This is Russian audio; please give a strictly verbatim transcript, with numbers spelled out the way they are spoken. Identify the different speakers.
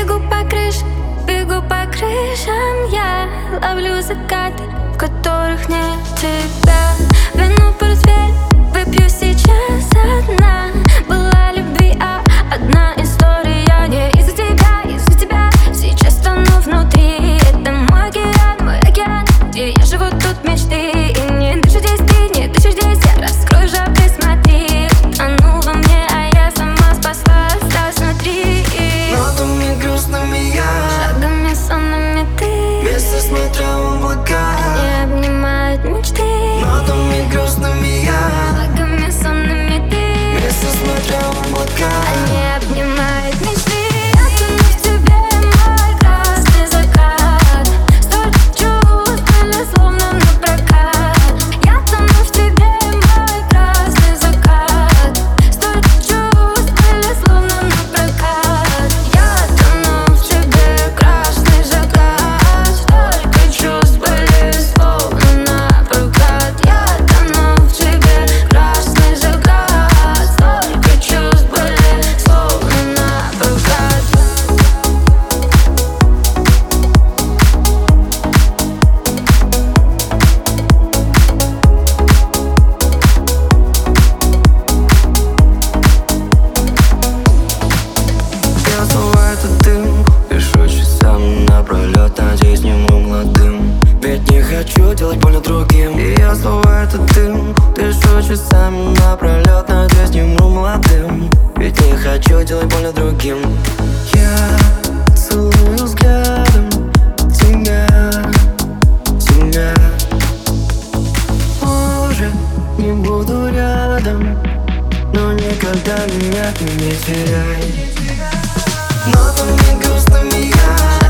Speaker 1: Бегу по крышам, бегу по крышам. Я ловлю закаты, в которых нет тебя. Вино в портфель выпью сейчас одна. Была любви, а одна история. Не из-за тебя, из-за тебя сейчас тону внутри. Это мой океан, мой океан, где я живу, тут мечты. И не дышишь здесь ты, не дышишь здесь я. Раскрой жабры, смотри. Тонул во мне, а я сама спаслась, осталась внутри.
Speaker 2: Нотами грустными я,
Speaker 1: шагами сонными ты.
Speaker 2: вместе смотря в облака,
Speaker 1: они обнимают мечты.
Speaker 2: Нотами грустными я,
Speaker 1: шагами сонными ты.
Speaker 2: вместе смотря в облака,
Speaker 1: они обнимают мечты. Я тону в тебе, мой красный закат. Столько чувств были словно напрокат. Я тону в тебе, мой красный закат. Столько чувств были словно напрокат. Я тону в тебе, красный закат. Столько чувств были словно напрокат. Я тону в тебе, красный закат. Столько чувств были словно напрокат.
Speaker 2: я снова этот дым, пишу часами напролет, надеюсь не умру молодым. Ведь не хочу делать больно другим. И я снова этот дым, пишу часами напролет, надеюсь не умру молодым. Ведь не хочу делать больно другим. Я целую взглядом тебя, тебя. Может, не буду рядом, но никогда меня ты не теряй. Нотами грустными я,